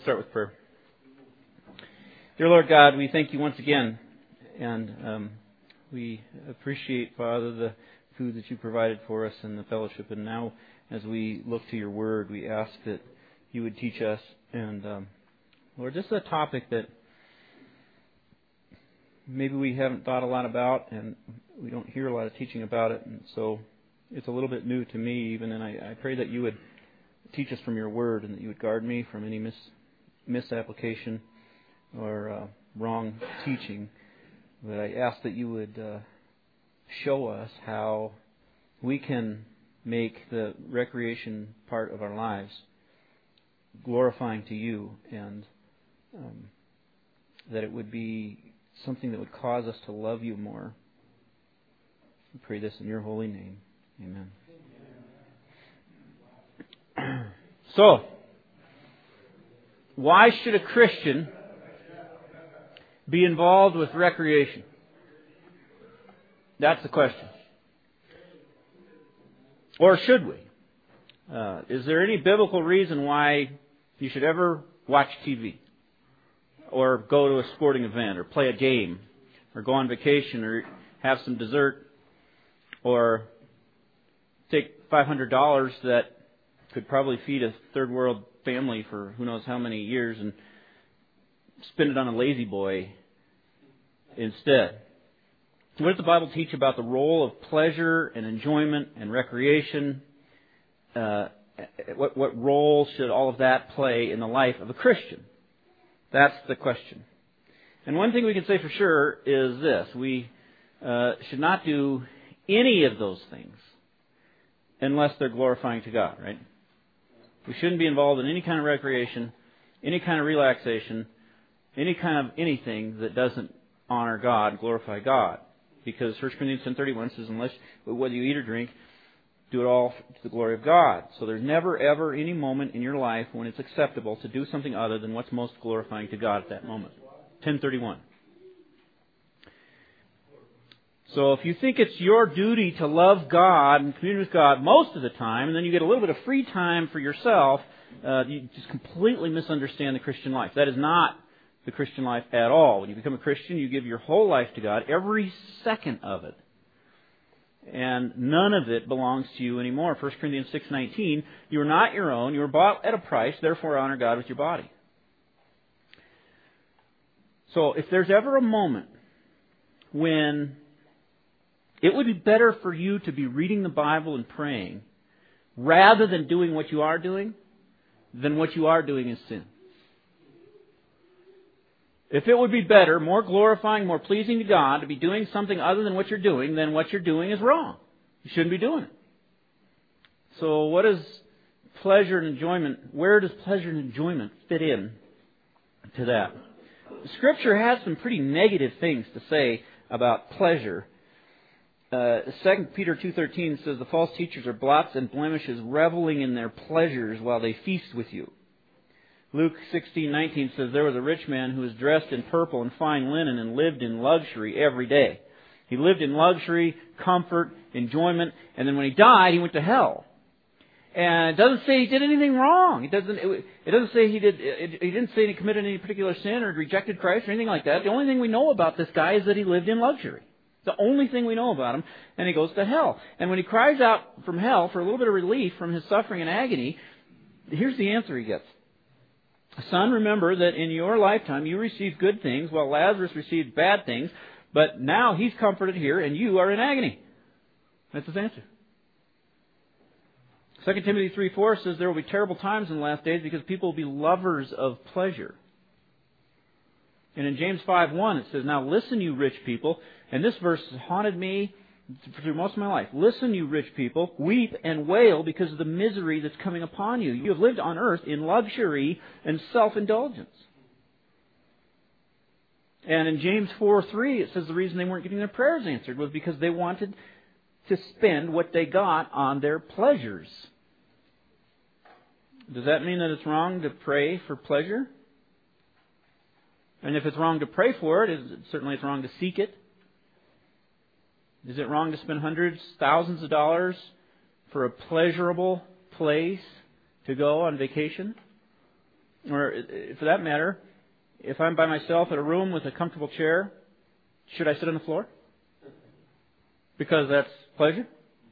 start with prayer. Dear Lord God, we thank you once again, and we appreciate, Father, the food that you provided for us and the fellowship. And now, as we look to your word, we ask that you would teach us. And Lord, this is a topic that maybe we haven't thought a lot about, and we don't hear a lot of teaching about it, and so it's a little bit new to me even. And I pray that you would teach us from your word, and that you would guard me from any misapplication or wrong teaching. But I ask that you would show us how we can make the recreation part of our lives glorifying to you, and that it would be something that would cause us to love you more. We pray this in your holy name. Amen. So, why should a Christian be involved with recreation? That's the question. Or should we? Is there any biblical reason why you should ever watch TV? Or go to a sporting event? Or play a game? Or go on vacation? Or have some dessert? Or take $500 that could probably feed a third world family for who knows how many years and spend it on a lazy boy instead? What does the Bible teach about the role of pleasure and enjoyment and recreation? What role should all of that play in the life of a Christian? That's the question. And one thing we can say for sure is this: we should not do any of those things unless they're glorifying to God, right? We shouldn't be involved in any kind of recreation, any kind of relaxation, any kind of anything that doesn't honor God, glorify God. Because 1 Corinthians 10:31 says, unless whether you eat or drink, do it all to the glory of God. So there's never, ever any moment in your life when it's acceptable to do something other than what's most glorifying to God at that moment. 10:31. So if you think it's your duty to love God and communicate with God most of the time, and then you get a little bit of free time for yourself, you just completely misunderstand the Christian life. That is not the Christian life at all. When you become a Christian, you give your whole life to God, every second of it. And none of it belongs to you anymore. 1 Corinthians 6:19, you are not your own, you were bought at a price, therefore honor God with your body. So if there's ever a moment when it would be better for you to be reading the Bible and praying rather than doing what you are doing, then what you are doing is sin. If it would be better, more glorifying, more pleasing to God to be doing something other than what you're doing, then what you're doing is wrong. You shouldn't be doing it. So what is pleasure and enjoyment? Where does pleasure and enjoyment fit in to that? Scripture has some pretty negative things to say about pleasure. 2 Peter 2:13 says the false teachers are blots and blemishes, reveling in their pleasures while they feast with you. Luke 16:19 says there was a rich man who was dressed in purple and fine linen and lived in luxury every day. He lived in luxury, comfort, enjoyment, and then when he died, he went to hell. And it doesn't say he did anything wrong. It doesn't say he did. It didn't say he committed any particular sin or rejected Christ or anything like that. The only thing we know about this guy is that he lived in luxury. The only thing we know about him, and he goes to hell. And when he cries out from hell for a little bit of relief from his suffering and agony, here's the answer he gets. Son, remember that in your lifetime you received good things while Lazarus received bad things, but now he's comforted here and you are in agony. That's his answer. 2 Timothy 3:4 says there will be terrible times in the last days because people will be lovers of pleasure. And in James 5:1 it says, now listen, you rich people. And this verse has haunted me through most of my life. Listen, you rich people, weep and wail because of the misery that's coming upon you. You have lived on earth in luxury and self-indulgence. And in James 4:3 it says the reason they weren't getting their prayers answered was because they wanted to spend what they got on their pleasures. Does that mean that it's wrong to pray for pleasure? And if it's wrong to pray for it, certainly it's wrong to seek it. Is it wrong to spend hundreds, thousands of dollars for a pleasurable place to go on vacation? Or, for that matter, if I'm by myself in a room with a comfortable chair, should I sit on the floor? Because that's pleasure?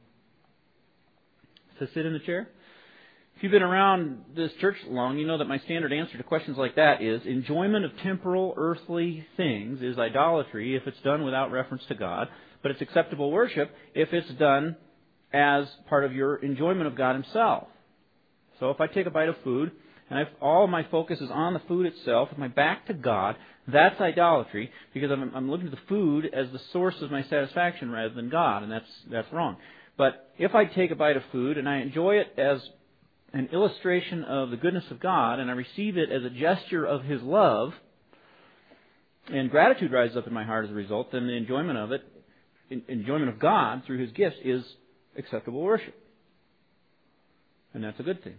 To sit in the chair? If you've been around this church long, you know that my standard answer to questions like that is enjoyment of temporal, earthly things is idolatry if it's done without reference to God, but it's acceptable worship if it's done as part of your enjoyment of God Himself. So if I take a bite of food and all my focus is on the food itself, with my back to God, that's idolatry because I'm looking to the food as the source of my satisfaction rather than God, and that's wrong. But if I take a bite of food and I enjoy it as an illustration of the goodness of God, and I receive it as a gesture of His love, and gratitude rises up in my heart as a result, then the enjoyment of it, enjoyment of God through His gifts, is acceptable worship. And that's a good thing.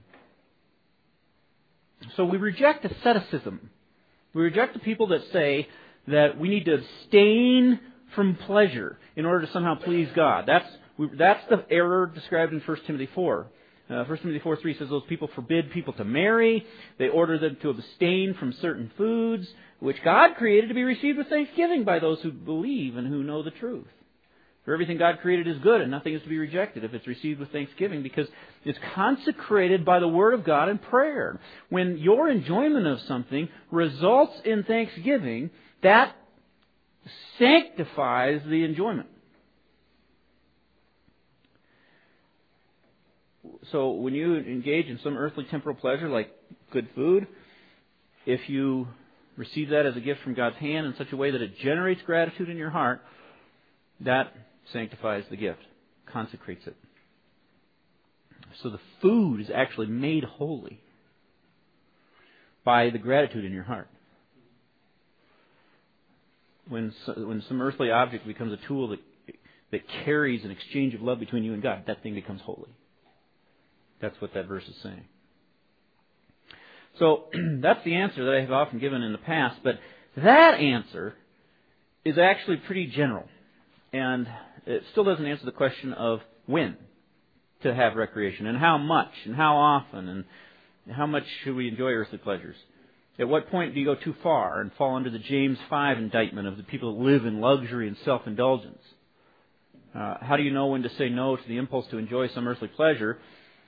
So we reject asceticism. We reject the people that say that we need to abstain from pleasure in order to somehow please God. That's the error described in 1 Timothy 4. 1 Timothy 4:3 says those people forbid people to marry. They order them to abstain from certain foods, which God created to be received with thanksgiving by those who believe and who know the truth. For everything God created is good, and nothing is to be rejected if it's received with thanksgiving, because it's consecrated by the Word of God and prayer. When your enjoyment of something results in thanksgiving, that sanctifies the enjoyment. So when you engage in some earthly temporal pleasure like good food, if you receive that as a gift from God's hand in such a way that it generates gratitude in your heart, that sanctifies the gift, consecrates it. So the food is actually made holy by the gratitude in your heart. When some earthly object becomes a tool that carries an exchange of love between you and God, that thing becomes holy. That's what that verse is saying. So that's the answer that I have often given in the past, but that answer is actually pretty general. And it still doesn't answer the question of when to have recreation, and how much, and how often, and how much should we enjoy earthly pleasures. At what point do you go too far and fall under the James 5 indictment of the people that live in luxury and self-indulgence? How do you know when to say no to the impulse to enjoy some earthly pleasure?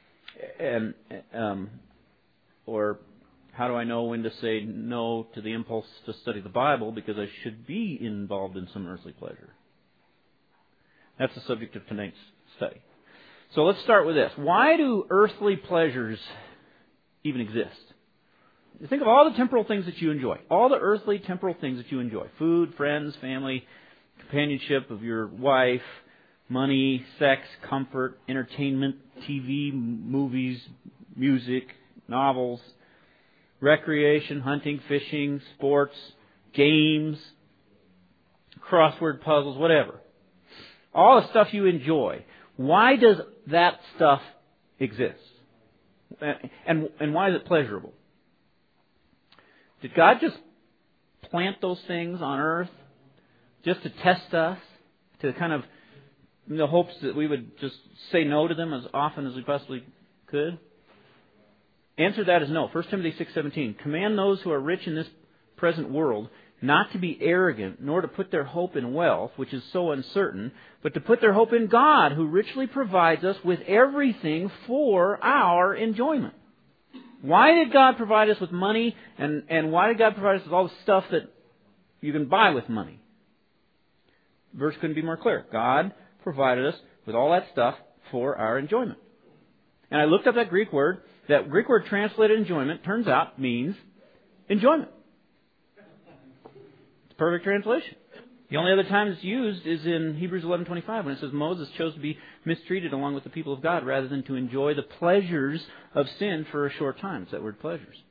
Or how do I know when to say no to the impulse to study the Bible because I should be involved in some earthly pleasure? That's the subject of tonight's study. So let's start with this. Why do earthly pleasures even exist? You think of all the temporal things that you enjoy. All the earthly temporal things that you enjoy. Food, friends, family, companionship of your wife, money, sex, comfort, entertainment, TV, movies, music, novels, recreation, hunting, fishing, sports, games, crossword puzzles, whatever. All the stuff you enjoy. Why does that stuff exist? And why is it pleasurable? Did God just plant those things on earth just to test us, to kind of in the hopes that we would just say no to them as often as we possibly could? Answer to that is no. 1 Timothy 6:17. Command those who are rich in this present world not to be arrogant, nor to put their hope in wealth, which is so uncertain, but to put their hope in God, who richly provides us with everything for our enjoyment. Why did God provide us with money, and why did God provide us with all the stuff that you can buy with money? The verse couldn't be more clear. God provided us with all that stuff for our enjoyment. And I looked up that Greek word. That Greek word translated enjoyment, turns out, means enjoyment. It's a perfect translation. The only other time it's used is in Hebrews 11:25 when it says Moses chose to be mistreated along with the people of God rather than to enjoy the pleasures of sin for a short time. It's that word pleasures.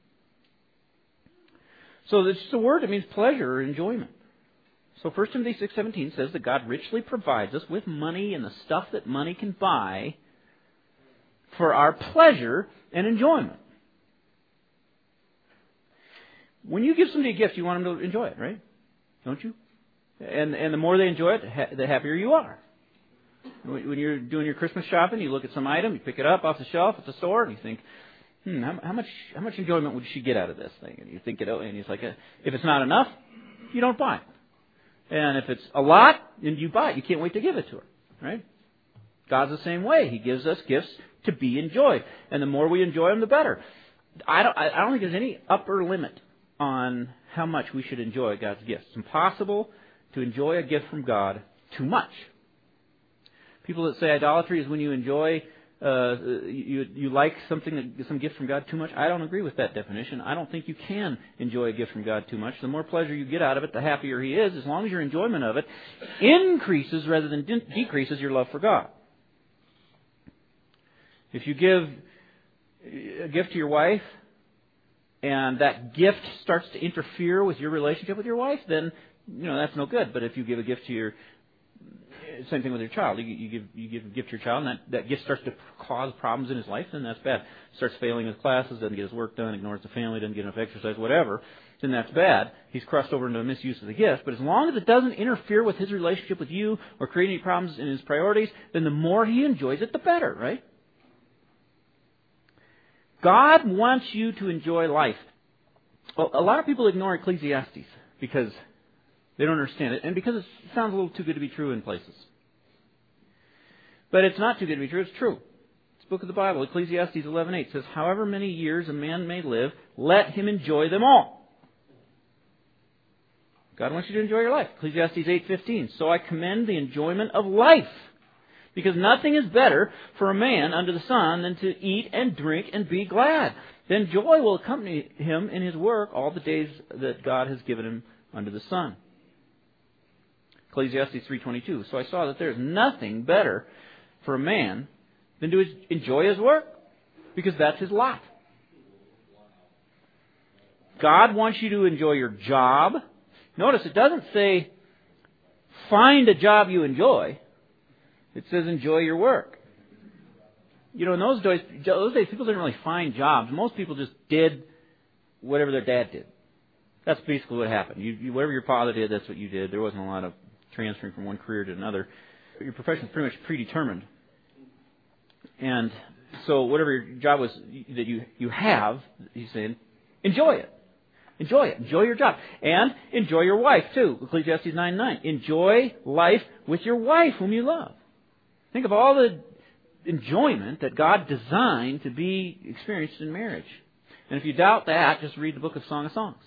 So it's just a word that means pleasure or enjoyment. So 1 Timothy 6:17 says that God richly provides us with money and the stuff that money can buy for our pleasure and enjoyment. When you give somebody a gift, you want them to enjoy it, right? Don't you? And the more they enjoy it, the happier you are. When you're doing your Christmas shopping, you look at some item, you pick it up off the shelf at the store, and you think, how much enjoyment would she get out of this thing? And you think and he's like, if it's not enough, you don't buy it. And if it's a lot, then you buy it. You can't wait to give it to her, right? God's the same way. He gives us gifts to be enjoyed, and the more we enjoy them, the better. I don't think there's any upper limit on how much we should enjoy God's gifts. It's impossible to enjoy a gift from God too much. People that say idolatry is when you enjoy, you like some gift from God too much. I don't agree with that definition. I don't think you can enjoy a gift from God too much. The more pleasure you get out of it, the happier He is, as long as your enjoyment of it increases rather than decreases your love for God. If you give a gift to your wife, and that gift starts to interfere with your relationship with your wife, then that's no good. But if you give a gift to same thing with your child. You give a gift to your child, and that gift starts to cause problems in his life, then that's bad. Starts failing his classes, doesn't get his work done, ignores the family, doesn't get enough exercise, whatever, then that's bad. He's crossed over into a misuse of the gift. But as long as it doesn't interfere with his relationship with you or create any problems in his priorities, then the more he enjoys it, the better, right? God wants you to enjoy life. Well, a lot of people ignore Ecclesiastes because they don't understand it, and because it sounds a little too good to be true in places. But it's not too good to be true, it's true. It's the book of the Bible. Ecclesiastes 11:8 says, however many years a man may live, let him enjoy them all. God wants you to enjoy your life. Ecclesiastes 8:15, so I commend the enjoyment of life, because nothing is better for a man under the sun than to eat and drink and be glad. Then joy will accompany him in his work all the days that God has given him under the sun. Ecclesiastes 3:22. So I saw that there is nothing better for a man than to enjoy his work, because that's his lot. God wants you to enjoy your job. Notice it doesn't say find a job you enjoy. It says enjoy your work. In those days people didn't really find jobs. Most people just did whatever their dad did. That's basically what happened. Whatever your father did, that's what you did. There wasn't a lot of transferring from one career to another. Your profession is pretty much predetermined. And so whatever your job was that you have, he's saying, enjoy it. Enjoy it. Enjoy your job. And enjoy your wife, too. Ecclesiastes 9:9. Enjoy life with your wife whom you love. Think of all the enjoyment that God designed to be experienced in marriage. And if you doubt that, just read the book of Song of Songs.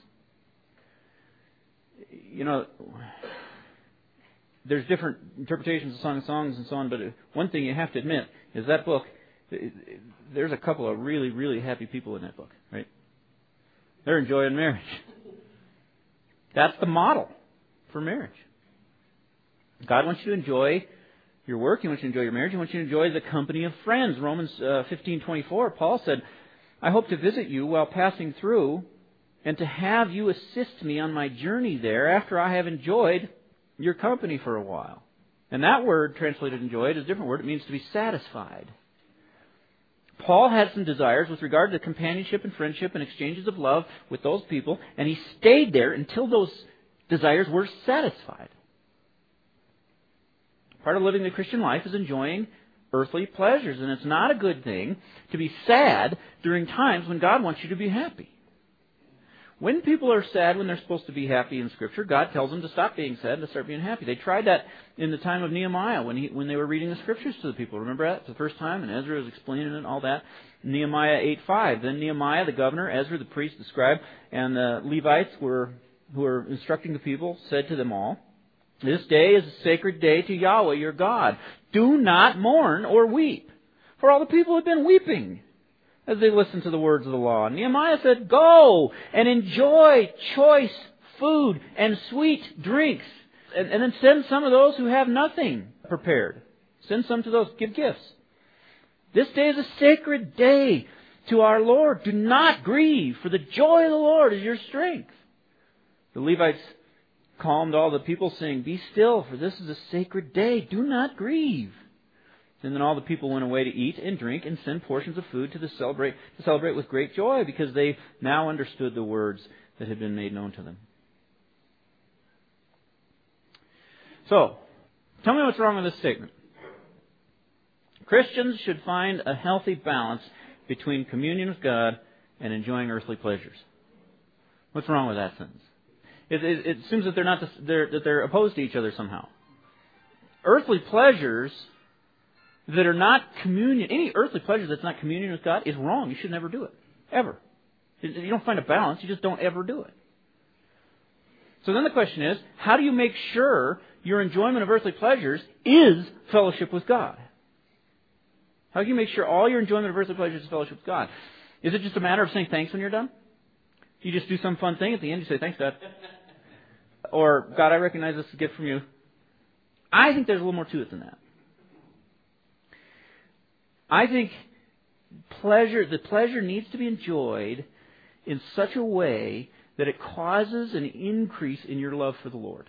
There's different interpretations of Song of Songs and so on, but one thing you have to admit is that book, there's a couple of really, really happy people in that book, right? They're enjoying marriage. That's the model for marriage. God wants you to enjoy your work. He wants you to enjoy your marriage. He wants you to enjoy the company of friends. Romans 15:24, Paul said, I hope to visit you while passing through and to have you assist me on my journey there after I have enjoyed your company for a while. And that word, translated enjoyed, is a different word. It means to be satisfied. Paul had some desires with regard to companionship and friendship and exchanges of love with those people, and he stayed there until those desires were satisfied. Part of living the Christian life is enjoying earthly pleasures, and it's not a good thing to be sad during times when God wants you to be happy. When people are sad when they're supposed to be happy in Scripture, God tells them to stop being sad and to start being happy. They tried that in the time of Nehemiah when they were reading the Scriptures to the people. Remember that? It's the first time, and Ezra was explaining it and all that. Nehemiah 8:5. Then Nehemiah, the governor, Ezra, the priest, the scribe, and the Levites who were instructing the people, said to them all, this day is a sacred day to Yahweh your God. Do not mourn or weep. For all the people had been weeping as they listened to the words of the law. Nehemiah said, go and enjoy choice food and sweet drinks. And then send some of those who have nothing prepared. Send some to those. Give gifts. This day is a sacred day to our Lord. Do not grieve, for the joy of the Lord is your strength. The Levites calmed all the people, saying, be still, for this is a sacred day. Do not grieve. And then all the people went away to eat and drink and send portions of food to celebrate with great joy, because they now understood the words that had been made known to them. So, tell me what's wrong with this statement. Christians should find a healthy balance between communion with God and enjoying earthly pleasures. What's wrong with that sentence? It seems that they're opposed to each other somehow. Earthly pleasures that are not communion, any earthly pleasure that's not communion with God is wrong. You should never do it. Ever. You don't find a balance. You just don't ever do it. So then the question is, how do you make sure your enjoyment of earthly pleasures is fellowship with God? How do you make sure all your enjoyment of earthly pleasures is fellowship with God? Is it just a matter of saying thanks when you're done? You just do some fun thing at the end, you say, thanks, God. Or, God, I recognize this is a gift from you. I think there's a little more to it than that. I think the pleasure needs to be enjoyed in such a way that it causes an increase in your love for the Lord.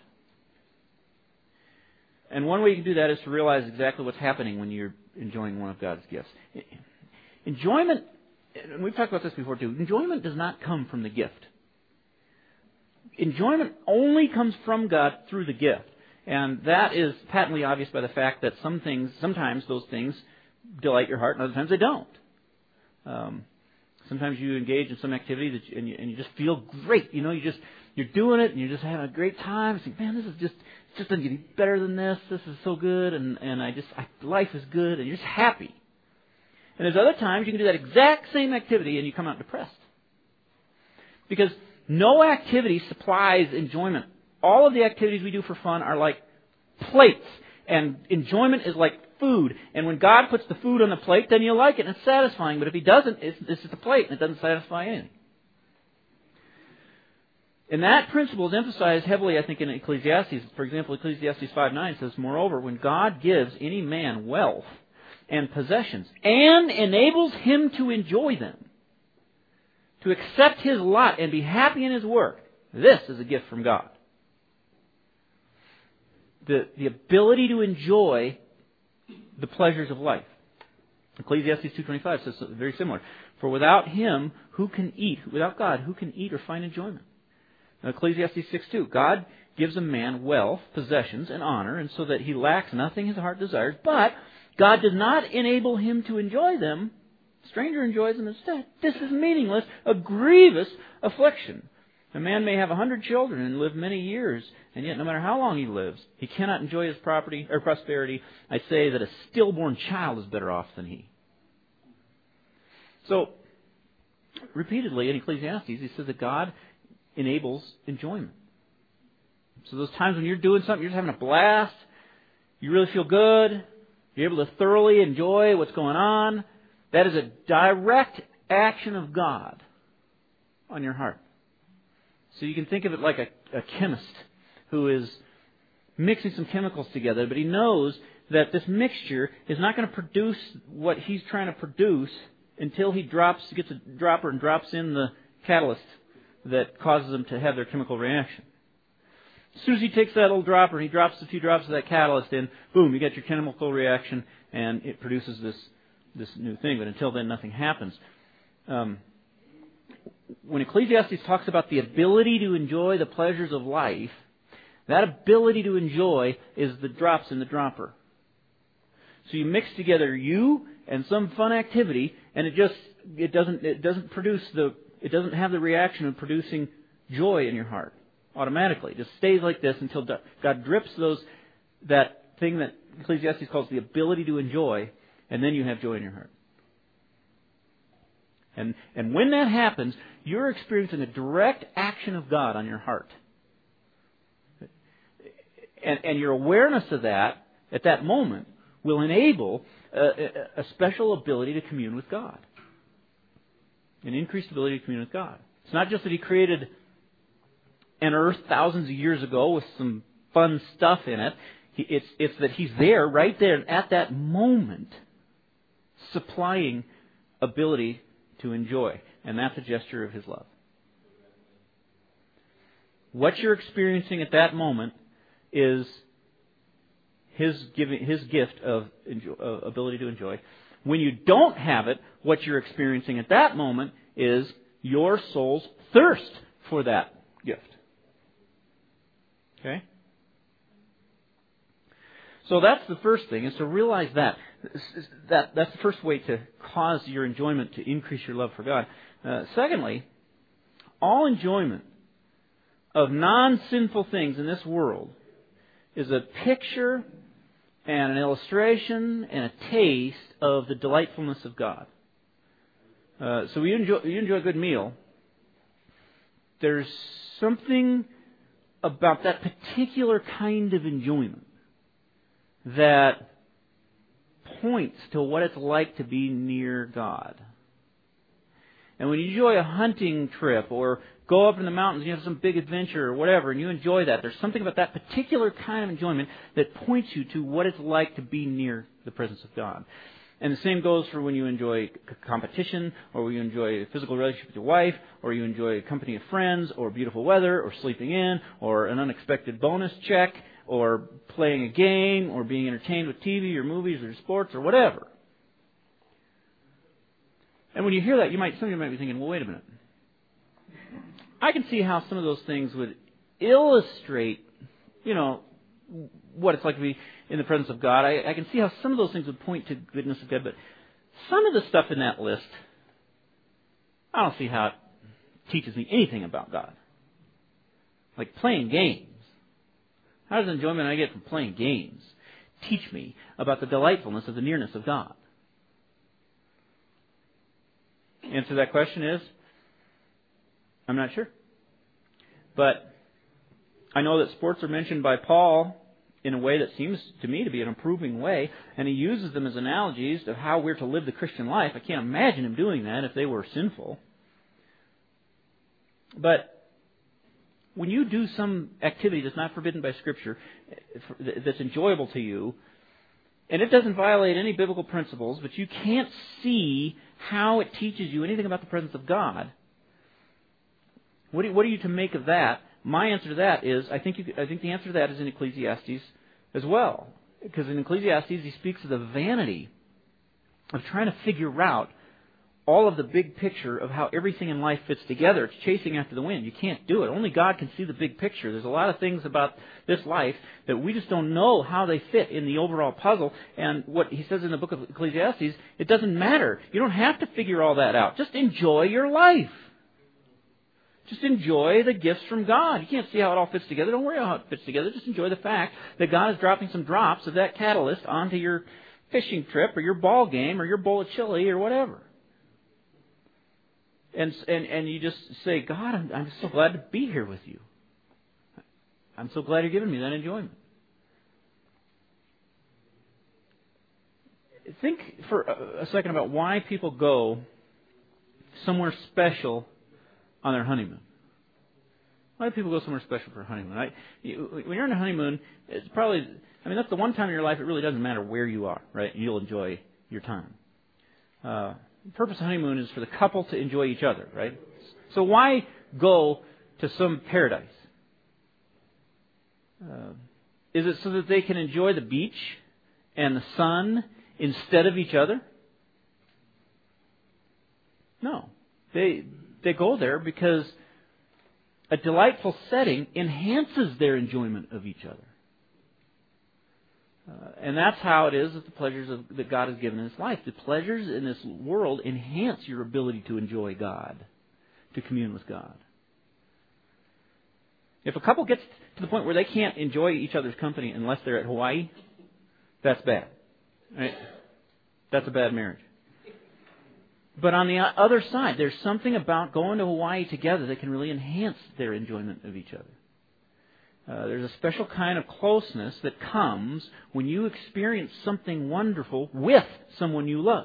And one way you can do that is to realize exactly what's happening when you're enjoying one of God's gifts. Enjoyment, and we've talked about this before too, enjoyment does not come from the gift. Enjoyment only comes from God through the gift. And that is patently obvious by the fact that sometimes those things delight your heart and other times they don't. Sometimes you engage in some activity and you just feel great. You're doing it and you're just having a great time. You think, man, this is just doesn't get any better than this. This is so good, and life is good, and you're just happy. And there's other times you can do that exact same activity and you come out depressed. Because no activity supplies enjoyment. All of the activities we do for fun are like plates, and enjoyment is like food. And when God puts the food on the plate, then you like it and it's satisfying. But if He doesn't, it's just a plate and it doesn't satisfy anything. And that principle is emphasized heavily, I think, in Ecclesiastes. For example, Ecclesiastes 5:9 says, "Moreover, when God gives any man wealth and possessions and enables him to enjoy them, to accept his lot and be happy in his work, this is a gift from God." The ability to enjoy the pleasures of life. Ecclesiastes 2:25 says something very similar. "For without Him, who can eat? Without God, who can eat or find enjoyment?" Now, Ecclesiastes 6:2. God gives a man wealth, possessions, and honor, and so that he lacks nothing his heart desires. But God does not enable him to enjoy them. A stranger enjoys them instead. This is meaningless, a grievous affliction. A man may have 100 children and live many years, and yet no matter how long he lives, he cannot enjoy his property or prosperity. I say that a stillborn child is better off than he. So, repeatedly in Ecclesiastes, he says that God enables enjoyment. So those times when you're doing something, you're just having a blast, you really feel good, you're able to thoroughly enjoy what's going on, that is a direct action of God on your heart. So you can think of it like a chemist who is mixing some chemicals together, but he knows that this mixture is not going to produce what he's trying to produce until he gets a dropper and drops in the catalyst that causes them to have their chemical reaction. As soon as he takes that little dropper and he drops a few drops of that catalyst in, boom, you get your chemical reaction and it produces this new thing. But until then, nothing happens. When Ecclesiastes talks about the ability to enjoy the pleasures of life, that ability to enjoy is the drops in the dropper. So you mix together you and some fun activity, and it doesn't have the reaction of producing joy in your heart automatically. It just stays like this until God drips that thing that Ecclesiastes calls the ability to enjoy, and then you have joy in your heart. And when that happens, you're experiencing a direct action of God on your heart. And your awareness of that at that moment will enable a special ability to commune with God. An increased ability to commune with God. It's not just that He created an earth thousands of years ago with some fun stuff in it. It's that He's there, right there, at that moment, supplying ability to enjoy. And that's a gesture of His love. What you're experiencing at that moment is His gift of ability to enjoy. When you don't have it, what you're experiencing at that moment is your soul's thirst for that gift. Okay? So that's the first thing, is to realize that. That's the first way to cause your enjoyment to increase your love for God. Secondly, all enjoyment of non-sinful things in this world is a picture and an illustration and a taste of the delightfulness of God. So you enjoy a good meal. There's something about that particular kind of enjoyment that points to what it's like to be near God. And when you enjoy a hunting trip or go up in the mountains and you have some big adventure or whatever, and you enjoy that, there's something about that particular kind of enjoyment that points you to what it's like to be near the presence of God. And the same goes for when you enjoy competition, or when you enjoy a physical relationship with your wife, or you enjoy a company of friends, or beautiful weather, or sleeping in, or an unexpected bonus check, or playing a game, or being entertained with TV or movies or sports or whatever. And when you hear that, some of you might be thinking, well, wait a minute. I can see how some of those things would illustrate, what it's like to be in the presence of God. I can see how some of those things would point to the goodness of God, but some of the stuff in that list, I don't see how it teaches me anything about God. Like playing games. How does the enjoyment I get from playing games teach me about the delightfulness of the nearness of God? The answer to that question is, I'm not sure. But I know that sports are mentioned by Paul in a way that seems to me to be an approving way, and he uses them as analogies of how we're to live the Christian life. I can't imagine him doing that if they were sinful. But when you do some activity that's not forbidden by Scripture, that's enjoyable to you, and it doesn't violate any biblical principles, but you can't see how it teaches you anything about the presence of God, what are you to make of that? My answer to that is, I think the answer to that is in Ecclesiastes as well. Because in Ecclesiastes, he speaks of the vanity of trying to figure out all of the big picture of how everything in life fits together. It's chasing after the wind. You can't do it. Only God can see the big picture. There's a lot of things about this life that we just don't know how they fit in the overall puzzle. And what he says in the book of Ecclesiastes, it doesn't matter. You don't have to figure all that out. Just enjoy your life. Just enjoy the gifts from God. You can't see how it all fits together. Don't worry about how it fits together. Just enjoy the fact that God is dropping some drops of that catalyst onto your fishing trip or your ball game or your bowl of chili or whatever. And you just say, God, I'm so glad to be here with you. I'm so glad you're giving me that enjoyment. Think for a second about why people go somewhere special on their honeymoon. Why do people go somewhere special for a honeymoon? When you're on a honeymoon, it's probably, that's the one time in your life it really doesn't matter where you are, right? You'll enjoy your time. The purpose of honeymoon is for the couple to enjoy each other, right? So why go to some paradise? Is it so that they can enjoy the beach and the sun instead of each other? No. They go there because a delightful setting enhances their enjoyment of each other. And that's how it is with the pleasures that God has given in His life. The pleasures in this world enhance your ability to enjoy God, to commune with God. If a couple gets to the point where they can't enjoy each other's company unless they're at Hawaii, that's bad. Right? That's a bad marriage. But on the other side, there's something about going to Hawaii together that can really enhance their enjoyment of each other. There's a special kind of closeness that comes when you experience something wonderful with someone you love.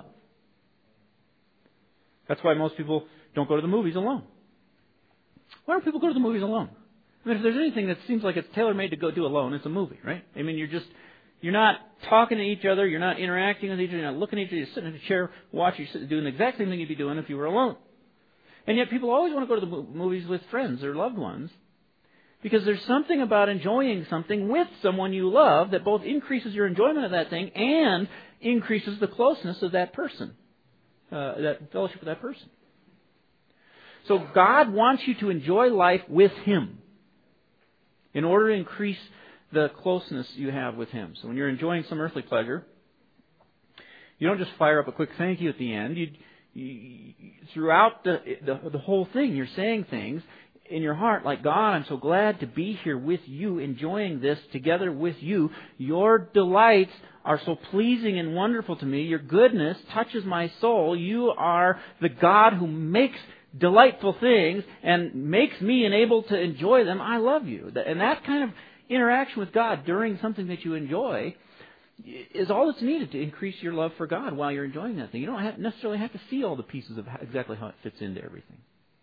That's why most people don't go to the movies alone. Why don't people go to the movies alone? If there's anything that seems like it's tailor-made to go do alone, it's a movie, right? You're not talking to each other, you're not interacting with each other, you're not looking at each other, you're sitting in a chair watching, you're doing the exact same thing you'd be doing if you were alone. And yet people always want to go to the movies with friends or loved ones because there's something about enjoying something with someone you love that both increases your enjoyment of that thing and increases the closeness of that person, that fellowship with that person. So God wants you to enjoy life with Him in order to increase the closeness you have with Him. So when you're enjoying some earthly pleasure, you don't just fire up a quick thank you at the end. You throughout the whole thing, you're saying things in your heart like, God, I'm so glad to be here with you, enjoying this together with you. Your delights are so pleasing and wonderful to me. Your goodness touches my soul. You are the God who makes delightful things and makes me able to enjoy them. I love you. And that kind of interaction with God during something that you enjoy is all that's needed to increase your love for God while you're enjoying that thing. You don't necessarily have to see all the pieces of exactly how it fits into everything.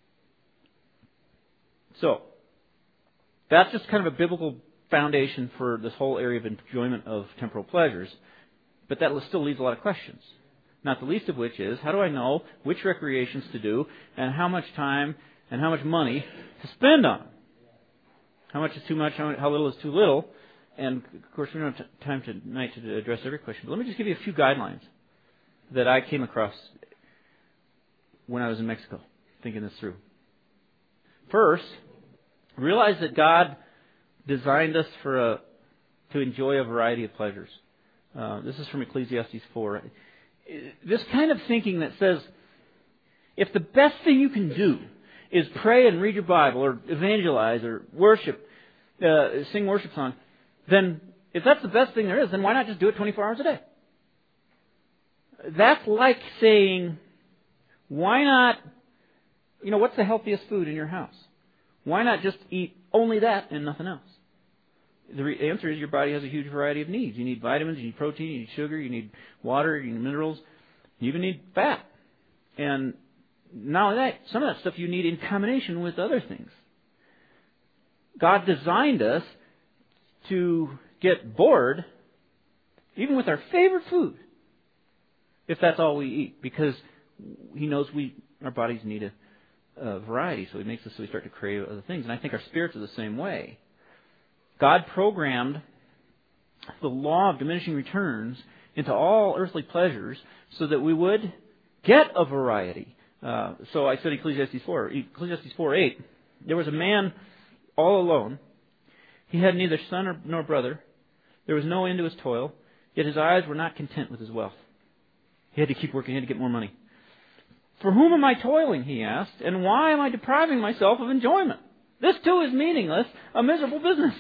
So, that's just kind of a biblical foundation for this whole area of enjoyment of temporal pleasures. But that still leaves a lot of questions. Not the least of which is, how do I know which recreations to do and how much time and how much money to spend on them? How much is too much, how little is too little? And, of course, we don't have time tonight to address every question. But let me just give you a few guidelines that I came across when I was in Mexico, thinking this through. First, realize that God designed us to enjoy a variety of pleasures. This is from Ecclesiastes 4. This kind of thinking that says, if the best thing you can do is pray and read your Bible or evangelize or worship, sing worship songs, then if that's the best thing there is, then why not just do it 24 hours a day? That's like saying, why not, what's the healthiest food in your house? Why not just eat only that and nothing else? The answer is your body has a huge variety of needs. You need vitamins, you need protein, you need sugar, you need water, you need minerals, you even need fat. And not only that, some of that stuff you need in combination with other things. God designed us to get bored even with our favorite food if that's all we eat, because He knows our bodies need a variety, so He makes us so we start to crave other things. And I think our spirits are the same way. God programmed the law of diminishing returns into all earthly pleasures so that we would get a variety. So I said Ecclesiastes 4. Ecclesiastes 4:8. There was a man all alone. He had neither son nor brother. There was no end to his toil. Yet his eyes were not content with his wealth. He had to keep working. He had to get more money. For whom am I toiling, he asked, and why am I depriving myself of enjoyment? This too is meaningless, a miserable business.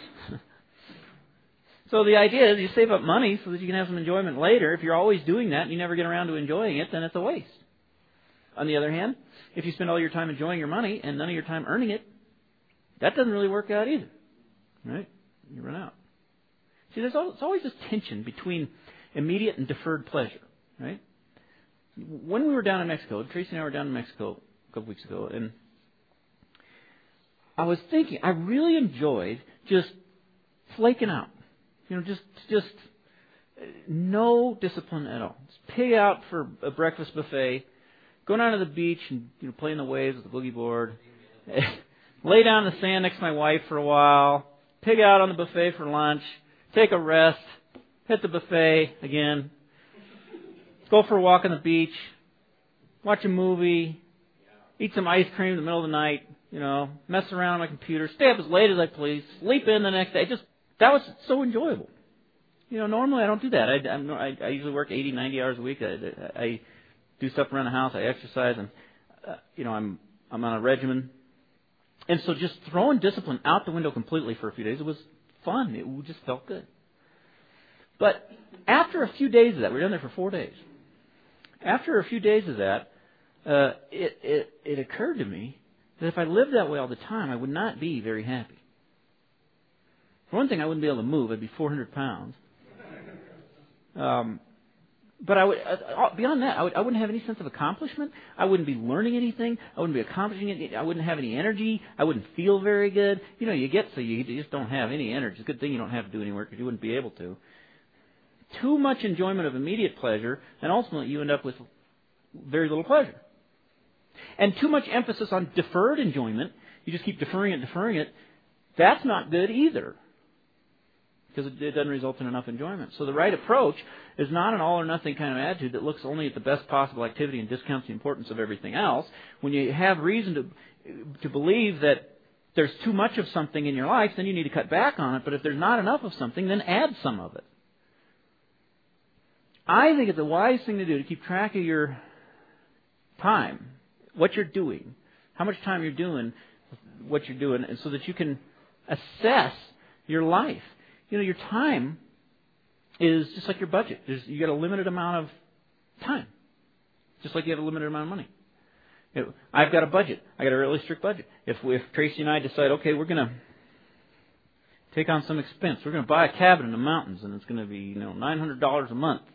So the idea is you save up money so that you can have some enjoyment later. If you're always doing that and you never get around to enjoying it, then it's a waste. On the other hand, if you spend all your time enjoying your money and none of your time earning it, that doesn't really work out either. Right? You run out. See, it's always this tension between immediate and deferred pleasure. Right? When we were down in Mexico, Tracy and I were down in Mexico a couple weeks ago, and I was thinking, I really enjoyed just flaking out. Just no discipline at all. Just pig out for a breakfast buffet, go down to the beach and play in the waves with the boogie board, lay down in the sand next to my wife for a while, pig out on the buffet for lunch, take a rest, hit the buffet again, go for a walk on the beach, watch a movie, eat some ice cream in the middle of the night, mess around on my computer, stay up as late as I please, sleep in the next day. That was so enjoyable. Normally I don't do that. I usually work 80, 90 hours a week. I do stuff around the house. I exercise, and I'm on a regimen. And so just throwing discipline out the window completely for a few days, it was fun. It just felt good. But after a few days of that, we were down there for 4 days. After a few days of that, it occurred to me that if I lived that way all the time, I would not be very happy. For one thing, I wouldn't be able to move. I'd be 400 pounds. But I would, beyond that, I wouldn't have any sense of accomplishment. I wouldn't be learning anything. I wouldn't be accomplishing anything. I wouldn't have any energy. I wouldn't feel very good. You get so you just don't have any energy. It's a good thing you don't have to do any work because you wouldn't be able to. Too much enjoyment of immediate pleasure, and ultimately you end up with very little pleasure. And too much emphasis on deferred enjoyment, you just keep deferring it, that's not good either, because it doesn't result in enough enjoyment. So the right approach is not an all-or-nothing kind of attitude that looks only at the best possible activity and discounts the importance of everything else. When you have reason to believe that there's too much of something in your life, then you need to cut back on it. But if there's not enough of something, then add some of it. I think it's a wise thing to do to keep track of your time, what you're doing, how much time you're doing, what you're doing, and so that you can assess your life. You know, your time is just like your budget. You got a limited amount of time, just like you have a limited amount of money. I've got a budget. I got a really strict budget. If Tracy and I decide, okay, we're going to take on some expense, we're going to buy a cabin in the mountains, and it's going to be $900 a month.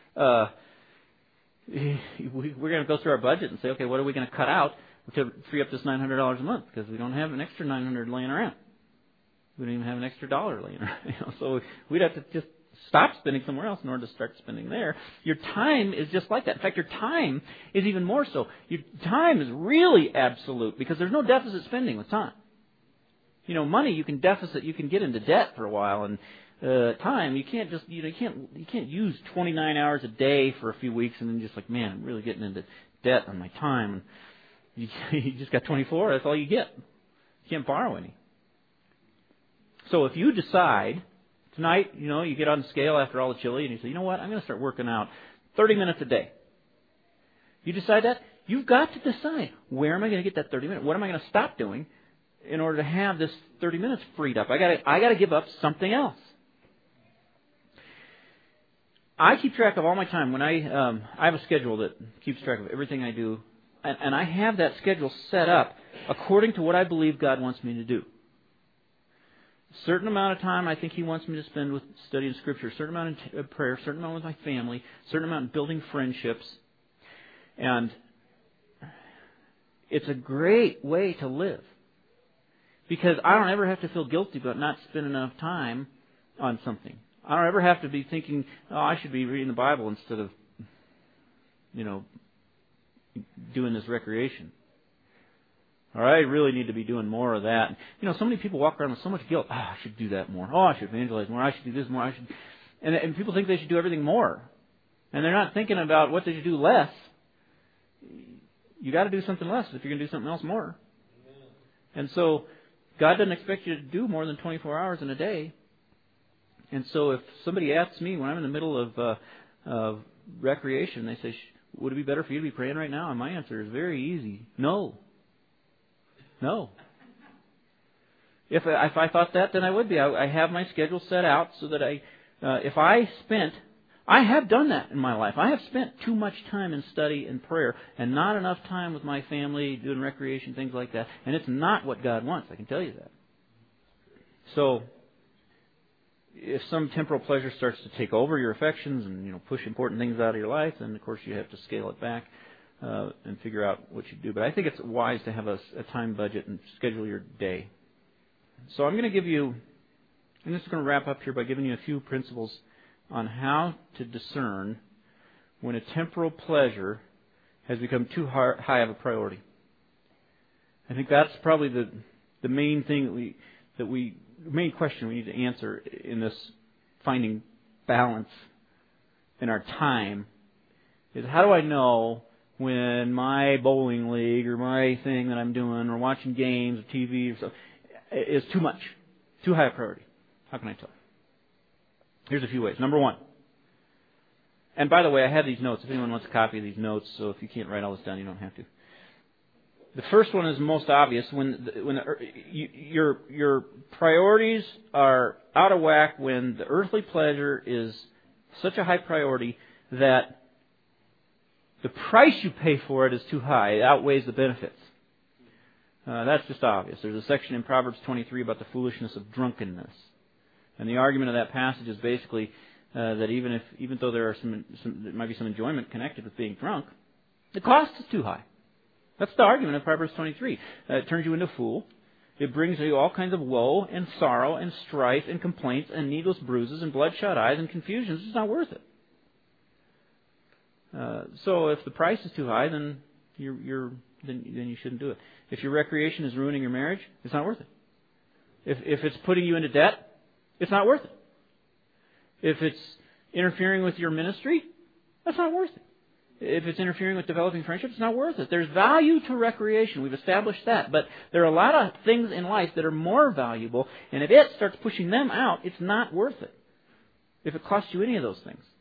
We're going to go through our budget and say, okay, what are we going to cut out to free up this $900 a month? Because we don't have an extra $900 laying around. We don't even have an extra dollar laying around. So we'd have to just stop spending somewhere else in order to start spending there. Your time is just like that. In fact, your time is even more so. Your time is really absolute because there's no deficit spending with time. Money you can deficit, you can get into debt for a while, and time you can't just you can't use 29 hours a day for a few weeks and then just like, man, I'm really getting into debt on my time. And you just got 24. That's all you get. You can't borrow any. So if you decide tonight, you get on the scale after all the chili and you say, you know what, I'm going to start working out 30 minutes a day. You decide that, you've got to decide, where am I going to get that 30 minutes? What am I going to stop doing in order to have this 30 minutes freed up? I got to give up something else. I keep track of all my time. When I have a schedule that keeps track of everything I do, and I have that schedule set up according to what I believe God wants me to do. A certain amount of time I think He wants me to spend with studying Scripture, a certain amount in prayer, a certain amount with my family, a certain amount in building friendships. And it's a great way to live. Because I don't ever have to feel guilty about not spending enough time on something. I don't ever have to be thinking, I should be reading the Bible instead of, doing this recreation. Or I really need to be doing more of that. So many people walk around with so much guilt. I should do that more. I should evangelize more. I should do this more. I should, and people think they should do everything more, and they're not thinking about what they should do less. You got to do something less if you're going to do something else more. And so God doesn't expect you to do more than 24 hours in a day. And so if somebody asks me when I'm in the middle of recreation, they say, would it be better for you to be praying right now? And my answer is very easy. No. If I thought that, then I would be. I have my schedule set out so that I have done that in my life. I have spent too much time in study and prayer and not enough time with my family doing recreation, things like that. And it's not what God wants, I can tell you that. So if some temporal pleasure starts to take over your affections and push important things out of your life, then of course you have to scale it back and figure out what you do. But I think it's wise to have a time budget and schedule your day. So I'm going to give you, I'm just going to wrap up here by giving you a few principles on how to discern when a temporal pleasure has become too high of a priority. I think that's probably the main thing main question we need to answer in this finding balance in our time is, how do I know when my bowling league or my thing that I'm doing or watching games or TV or stuff is too much, too high a priority? How can I tell? Here's a few ways. Number one, and by the way, I have these notes. If anyone wants a copy of these notes, so if you can't write all this down, you don't have to. The first one is most obvious. Your priorities are out of whack when the earthly pleasure is such a high priority that the price you pay for it is too high. It outweighs the benefits. That's just obvious. There's a section in Proverbs 23 about the foolishness of drunkenness. And the argument of that passage is basically that even though there might be some enjoyment connected with being drunk, the cost is too high. That's the argument of Proverbs 23. It turns you into a fool. It brings you all kinds of woe and sorrow and strife and complaints and needless bruises and bloodshot eyes and confusion. It's just not worth it. So if the price is too high, then then you shouldn't do it. If your recreation is ruining your marriage, it's not worth it. If it's putting you into debt, it's not worth it. If it's interfering with your ministry, that's not worth it. If it's interfering with developing friendships, it's not worth it. There's value to recreation. We've established that. But there are a lot of things in life that are more valuable, and if it starts pushing them out, it's not worth it. If it costs you any of those things.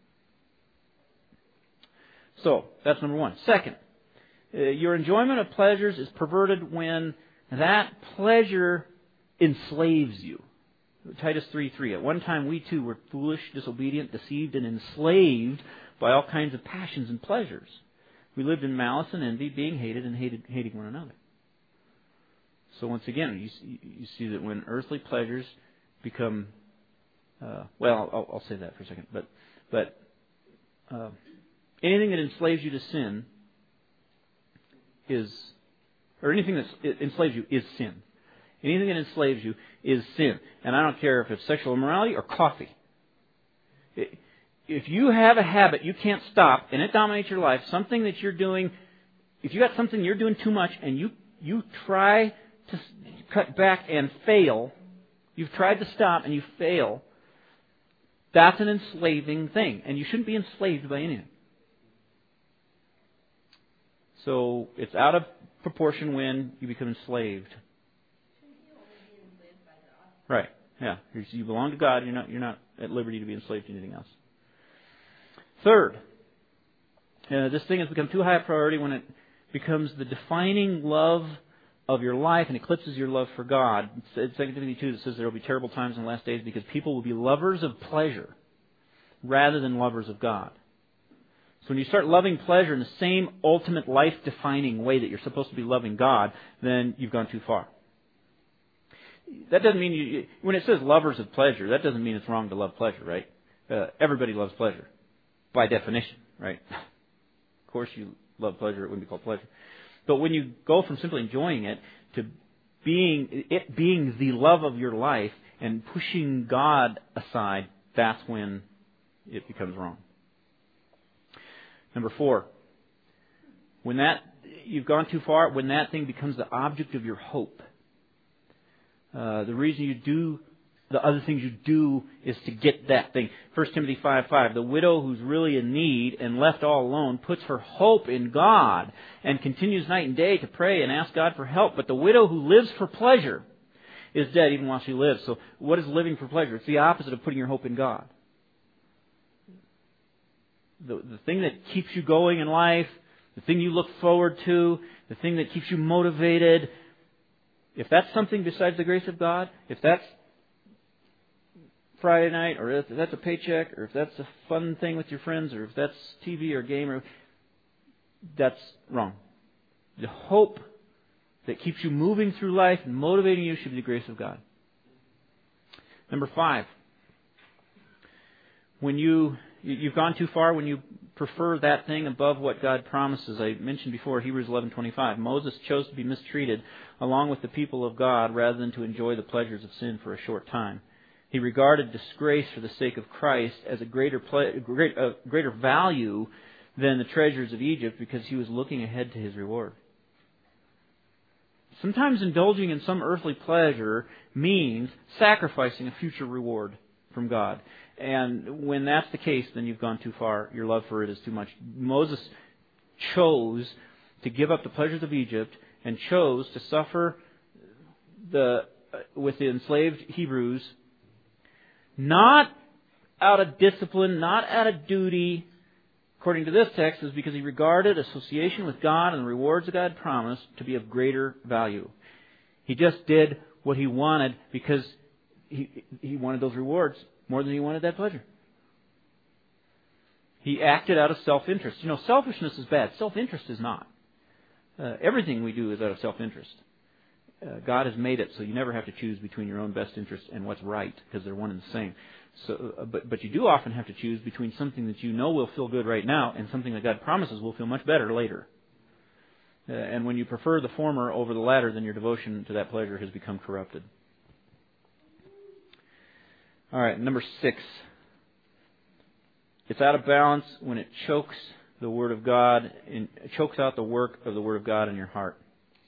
So, that's number one. Second, your enjoyment of pleasures is perverted when that pleasure enslaves you. Titus 3:3. At one time we too were foolish, disobedient, deceived, and enslaved by all kinds of passions and pleasures. We lived in malice and envy, being hated and hating one another. So once again, you see that when earthly pleasures become, I'll say that for a second. But anything that enslaves you to sin anything that enslaves you is sin. Anything that enslaves you is sin. And I don't care if it's sexual immorality or coffee. If you have a habit you can't stop and it dominates your life, something that you're doing, if you got something you're doing too much and you try to cut back and fail, you've tried to stop and you fail, that's an enslaving thing. And you shouldn't be enslaved by anything. So it's out of proportion when you become enslaved. Right. Yeah. You belong to God. You're not at liberty to be enslaved to anything else. Third, this thing has become too high a priority when it becomes the defining love of your life and eclipses your love for God. It's 2 Timothy 2 that says there will be terrible times in the last days because people will be lovers of pleasure rather than lovers of God. So when you start loving pleasure in the same ultimate life-defining way that you're supposed to be loving God, then you've gone too far. That doesn't mean when it says lovers of pleasure, that doesn't mean it's wrong to love pleasure, right? Everybody loves pleasure, by definition, right? Of course you love pleasure, it wouldn't be called pleasure. But when you go from simply enjoying it to being the love of your life and pushing God aside, that's when it becomes wrong. Number 4, when you've gone too far, when that thing becomes the object of your hope. The reason you do the other things you do is to get that thing. 1 Timothy 5:5, the widow who's really in need and left all alone puts her hope in God and continues night and day to pray and ask God for help. But the widow who lives for pleasure is dead even while she lives. So what is living for pleasure? It's the opposite of putting your hope in God. The thing that keeps you going in life, the thing you look forward to, the thing that keeps you motivated, if that's something besides the grace of God, if that's Friday night, or if that's a paycheck, or if that's a fun thing with your friends, or if that's TV or game, that's wrong. The hope that keeps you moving through life and motivating you should be the grace of God. Number 5, when you've gone too far when you prefer that thing above what God promises. I mentioned before Hebrews 11:25. Moses chose to be mistreated along with the people of God rather than to enjoy the pleasures of sin for a short time. He regarded disgrace for the sake of Christ as a greater value than the treasures of Egypt because he was looking ahead to his reward. Sometimes indulging in some earthly pleasure means sacrificing a future reward from God. And when that's the case, then you've gone too far. Your love for it is too much. Moses chose to give up the pleasures of Egypt and chose to suffer with the enslaved Hebrews, not out of discipline, not out of duty. According to this text, is because he regarded association with God and the rewards that God promised to be of greater value. He just did what he wanted because he wanted those rewards more than he wanted that pleasure. He acted out of self-interest. Selfishness is bad. Self-interest is not. Everything we do is out of self-interest. God has made it so you never have to choose between your own best interest and what's right, because they're one and the same. So, but you do often have to choose between something that you know will feel good right now and something that God promises will feel much better later. And when you prefer the former over the latter, then your devotion to that pleasure has become corrupted. All right, number 6. It's out of balance when it chokes the Word of God and it chokes out the work of the Word of God in your heart.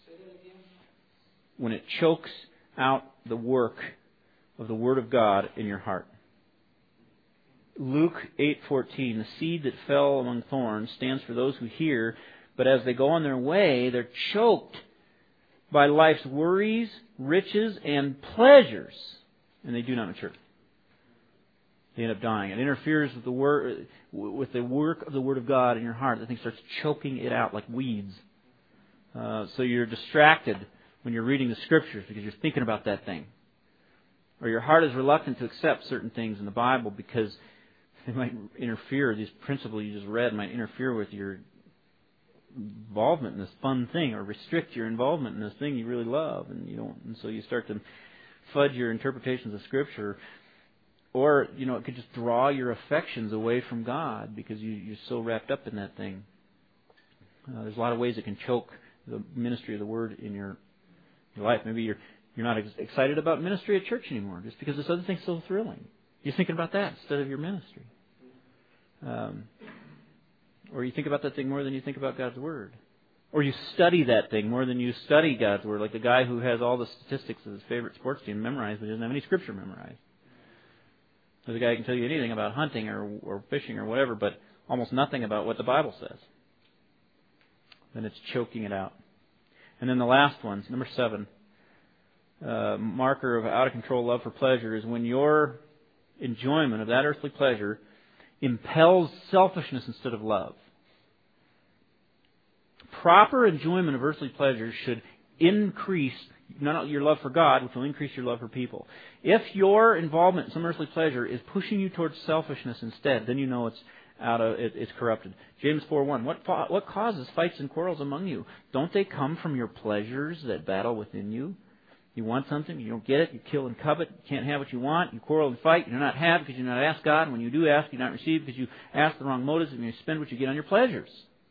When it chokes out the work of the Word of God in your heart. Luke 8:14, the seed that fell among thorns stands for those who hear, but as they go on their way, they're choked by life's worries, riches, and pleasures, and they do not mature. They end up dying. It interferes with the work of the Word of God in your heart. The thing starts choking it out like weeds. So you're distracted when you're reading the Scriptures because you're thinking about that thing. Or your heart is reluctant to accept certain things in the Bible because they might interfere. These principles you just read might interfere with your involvement in this fun thing, or restrict your involvement in this thing you really love, and so you start to fudge your interpretations of Scripture. Or, it could just draw your affections away from God because you're so wrapped up in that thing. There's a lot of ways it can choke the ministry of the Word in your life. Maybe you're not excited about ministry at church anymore just because this other thing's so thrilling. You're thinking about that instead of your ministry. Or you think about that thing more than you think about God's Word. Or you study that thing more than you study God's Word, like the guy who has all the statistics of his favorite sports team memorized but doesn't have any Scripture memorized. There's a guy who can tell you anything about hunting or fishing or whatever, but almost nothing about what the Bible says. Then it's choking it out. And then the last one, number 7, marker of out-of-control love for pleasure is when your enjoyment of that earthly pleasure impels selfishness instead of love. Proper enjoyment of earthly pleasures should increase not only your love for God, which will increase your love for people. If your involvement in some earthly pleasure is pushing you towards selfishness instead, then you know it's corrupted. James 4:1. What causes fights and quarrels among you? Don't they come from your pleasures that battle within you? You want something, you don't get it, you kill and covet, you can't have what you want, you quarrel and fight, you do not have because you do not ask God, and when you do ask, you do not receive because you ask the wrong motives and you spend what you get on your pleasures.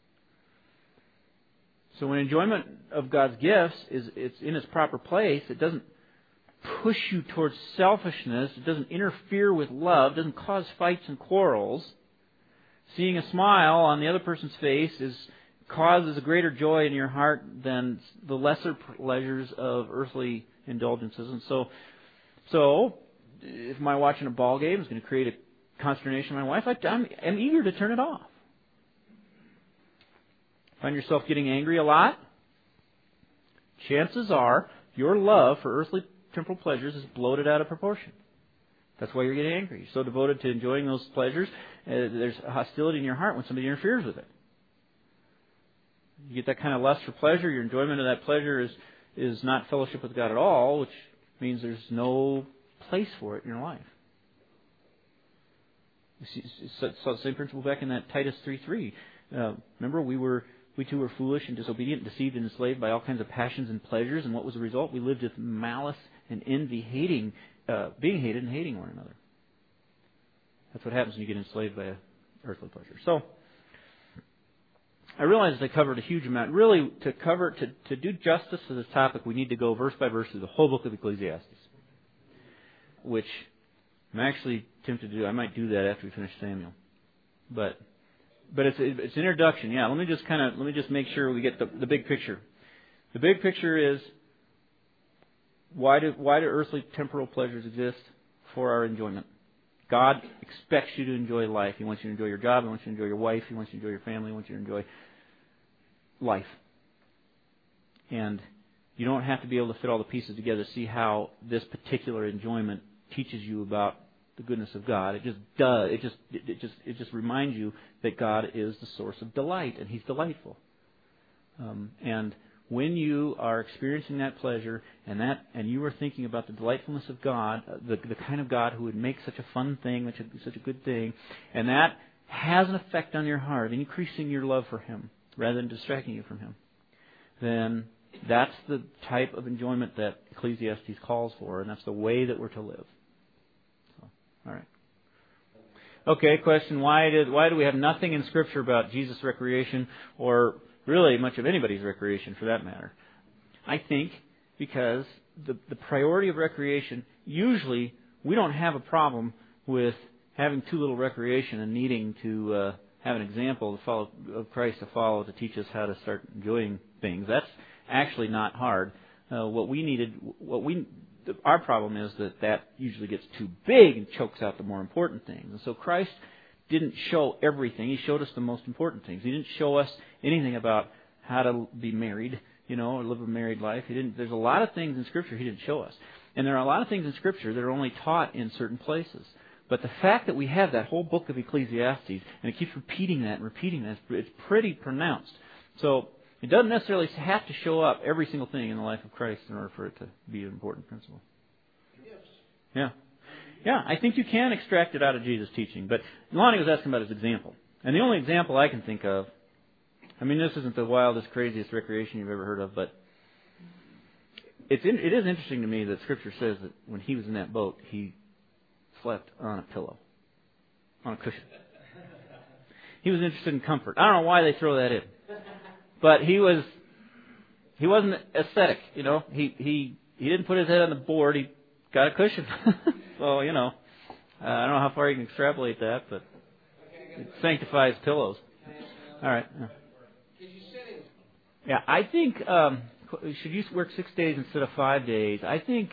So when enjoyment of God's gifts it's in its proper place, it doesn't push you towards selfishness, it doesn't interfere with love, it doesn't cause fights and quarrels. Seeing a smile on the other person's face causes a greater joy in your heart than the lesser pleasures of earthly indulgences. And so if my watching a ball game is going to create a consternation in my wife, I'm eager to turn it off. Find yourself getting angry a lot? Chances are your love for earthly temporal pleasures is bloated out of proportion. That's why you're getting angry. You're so devoted to enjoying those pleasures, there's hostility in your heart when somebody interferes with it. You get that kind of lust for pleasure, your enjoyment of that pleasure is not fellowship with God at all, which means there's no place for it in your life. You saw the same principle back in that Titus 3:3. Remember, we too were foolish and disobedient, deceived and enslaved by all kinds of passions and pleasures. And what was the result? We lived with malice and envy, being hated and hating one another. That's what happens when you get enslaved by earthly pleasure. So, I realize I covered a huge amount. Really, to do justice to this topic, we need to go verse by verse through the whole book of Ecclesiastes, which I'm actually tempted to do. I might do that after we finish Samuel, but it's an introduction. Yeah, let me just make sure we get the big picture. The big picture is why do earthly temporal pleasures exist? For our enjoyment. God expects you to enjoy life. He wants you to enjoy your job. He wants you to enjoy your wife. He wants you to enjoy your family. He wants you to enjoy life. And you don't have to be able to fit all the pieces together to see how this particular enjoyment teaches you about the goodness of God. It just does. It just reminds you that God is the source of delight, and He's delightful. And when you are experiencing that pleasure and you are thinking about the delightfulness of God, the kind of God who would make such a fun thing, such a good thing, and that has an effect on your heart, increasing your love for Him rather than distracting you from Him, then that's the type of enjoyment that Ecclesiastes calls for, and that's the way that we're to live. So, all right. Okay, question: Why do we have nothing in Scripture about Jesus' recreation, or really much of anybody's recreation for that matter? I think because the priority of recreation, usually we don't have a problem with having too little recreation and needing to have an example of Christ to follow to teach us how to start enjoying things. That's actually not hard. The our problem is that usually gets too big and chokes out the more important things. And so Christ didn't show everything. He showed us the most important things. He didn't show us anything about how to be married, or live a married life. There's a lot of things in Scripture He didn't show us. And there are a lot of things in Scripture that are only taught in certain places. But the fact that we have that whole book of Ecclesiastes, and it keeps repeating that, it's pretty pronounced. So it doesn't necessarily have to show up every single thing in the life of Christ in order for it to be an important principle. Yeah. Yeah, I think you can extract it out of Jesus' teaching. But Lonnie was asking about his example. And the only example I can think of, this isn't the wildest, craziest recreation you've ever heard of, but it is interesting to me that Scripture says that when he was in that boat, he slept on a pillow, on a cushion. He was interested in comfort. I don't know why they throw that in. But he wasn't ascetic, He didn't put his head on the board. He got a cushion. So, I don't know how far you can extrapolate that, but it sanctifies pillows. All right. Yeah, I think should you work 6 days instead of 5 days? I think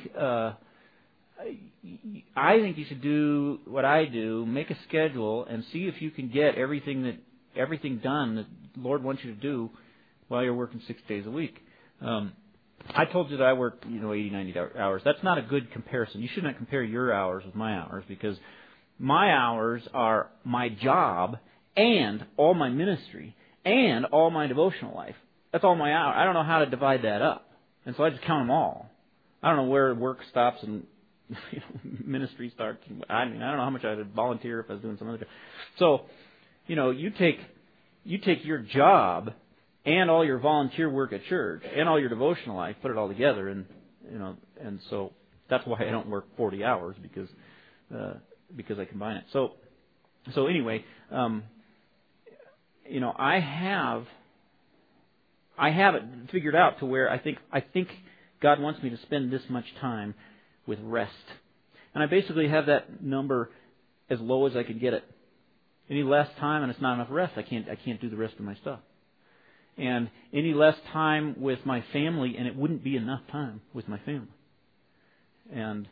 you should do what I do: make a schedule and see if you can get everything done that the Lord wants you to do while you're working 6 days a week. I told you that I work 80, 90 hours. That's not a good comparison. You should not compare your hours with my hours, because my hours are my job and all my ministry and all my devotional life. That's all my hours. I don't know how to divide that up. And so I just count them all. I don't know where work stops and ministry starts. I don't know how much I would volunteer if I was doing some other job. So, you take your job and all your volunteer work at church and all your devotional life, put it all together, and so that's why I don't work 40 hours, because I combine it. So anyway, I have it figured out to where I think God wants me to spend this much time with rest, and I basically have that number as low as I can get it. Any less time and it's not enough rest, I can't do the rest of my stuff. And any less time with my family, and it wouldn't be enough time with my family. And